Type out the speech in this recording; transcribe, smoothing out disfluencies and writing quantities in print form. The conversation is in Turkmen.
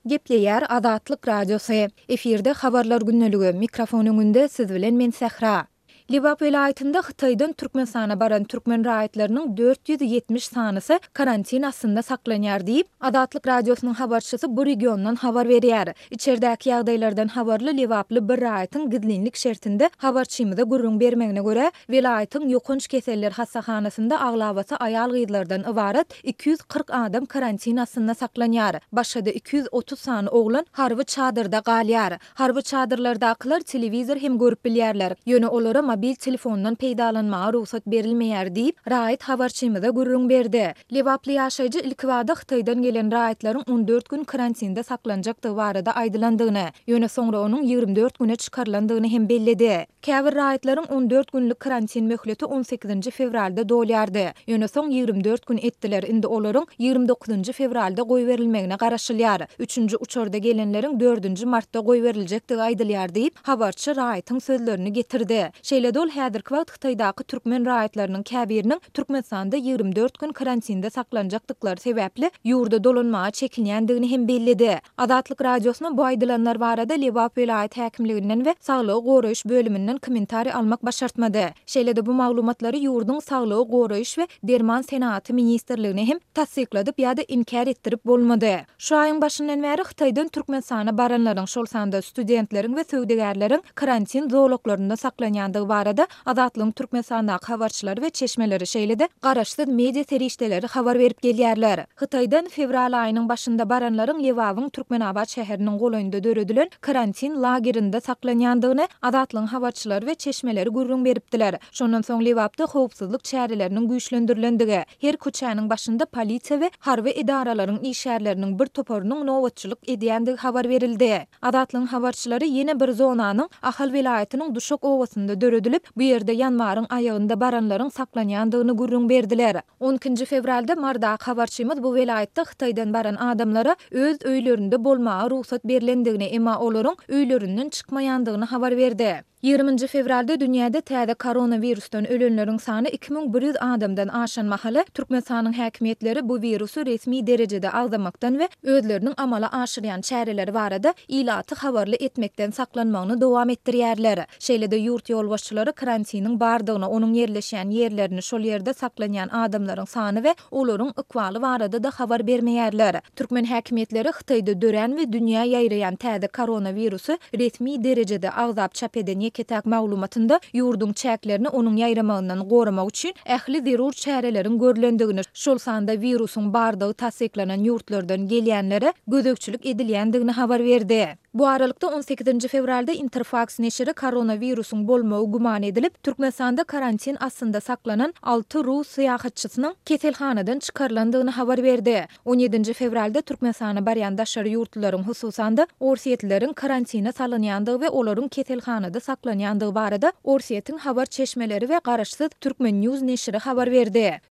Gepleýär Azatlyk Radiosy. Efirde habarlar günneligi. Mikrofon öňünde siz bilen men Sähra. Libap vilayetinde Hytaýdan Türkmenistana baran türkmen raýatlarynyň 470 sanysy karantin astynda saklanýar diýip Azatlyk Radiosynyň habarçysy bu regiondan habar berýär. İçeridäki ýagdaýlardan habarly Libaply bir raýatyň gizlinlik şertinde habarçymyza gurrun bermegine görä, vilayetin ýokunç keseller hastahanasynda aglabasy aýal gyzlardan ibaret 240 adam karantin astynda saklanýar. Başda 230 sany oglan harby çadyrda galýar. Harby çadyrlardakylar telewizor hem görüp bilýärler. Ýöne olara mobil telefondan peýdalanmaga ruhsat berilmeýär diýip raýat habarçymyza gurrun berdi. Libaply ýaşaýjy ilk wagda Hytaýdan gelen raýatlaryň 14 gün karantinde saklanjakdygy barada aýdylandygyny, ýöne soňra onuň 24 güne çykarlandygyny hem bellidi. Käbir raýatlaryň 14 günlük karantin möhleti 18 fevralda dolýardy. Ýöne soň 24 gün etdiler. Indi olaryň 29 fevralda goý berilmegine garaşylýar. 3-nji uçurda gelenleriň 4 martda goý beriljekdigi aýdylýar diýip habarçy raýatyň sözlerini getirdi. Şeýle dol häzirki wagt Hytaýdaky türkmen raýatlarynyň käbiriniň Türkmenistanda 24 gün karantinde saklanjakdyklary sebäpli ýurda dolanmaga çekinýändigini hem bellidi. Azatlyk Radiosyna bu aýdylanlar barada Libap vilayet häkimliginden we Saglygy goraýyş bölüminden kommentari almak başartmady. Şeýle-de bu maglumatlary ýurdun Saglygy goraýyş we derman senaty ministrligine hem tasdikladyp ýa-da inkar etdirip bolmady. Şu aýyň başyndan bäri Hytaýdan Türkmenistana baranlaryň şol sanda studentleriň we söwdegärleriň karantin zowluklarynda saklanýandygy barada Azatlygyň Türkmenistana habarçylary we çeşmeleri şeýle-de garaşsyz media terişdeleri habar berip gelýärler. Hytaýdan fevral aýynyň başynda baranlaryň Lewawyň Türkmenabad şäheriniň golaýynda döredilen karantin lagerinde saklanýandygyny Azatlygyň habarçylary we çeşmeleri gurrun beripdiler. Şondan soň Lewapda howpsuzlyk çäreleriniň güýçlendirilendigi, her köçäniň başynda polisiýa we harby idaralaryň işgärleriniň bir toparynyň nowatçylyk edýändigi habar berildi. Azatlygyň habarçylary ýene bir zonanyň Ahal vilayetiniň Duşok owasynda döredilip, bu ýerde ýanwaryň aýagynda baranlaryň saklanýandygyny gurrun berdiler. 12 fevralda marda habarçymyz bu vilayetde Hytaýdan baran adamlara öz öýlerinde bolmaga ruhsat berilendigini, emma olaryň öýlerinden çykmaýandygyny habar berdi. 20 fevralda dünýäde täze koronavirusdan ölenleriň sany 2100 adamdan aşan mahaly Türkmenistanyň häkimetleri bu virusu resmi derejede agzamakdan we özleriniň amala aşyrýan çäreleri barada ilaty habarly etmekden saklanmagyny dowam etdirýärler. Şeýle-de ýurt ýolbaşçylary karantiniň bardygyny, onuň yerleşýän ýerlerini, şol ýerde saklanýan adamlaryň sany we olaryň ykwaly barada da habar bermeýärler. Türkmen häkimetleri Hytaýda dören we dünýä ýaýraýan täze koronavirusu resmi derejede agzap çap eden ketak maglumatynda ýurdun çäklerini onuň ýaýramagyndan goramak üçin ähli zerur çärelerin görlendigini, şol sanda virusyň bardygy tasdiklanan ýurtlardan gelýänlere gözekçilik edilýändigini habar berdi. Bu aralykda 18 fevralda Interfax neşiri koronavirusyň bolmagy guman edilip, Türkmenistanda karantin astynda saklanan 6 Rus syýahatçysynyň keselhanadan çykarlandygyny habar berdi. 17 fevralda Türkmenistana barýan daşary ýurtlaryň hususanda orsiýetleriň karantina salanýandygy we olaryň keselhanada saklanýandygy barada Orsiýetiň habar çeşmeleri we garaşsyz Türkmen News neşiri habar berdi.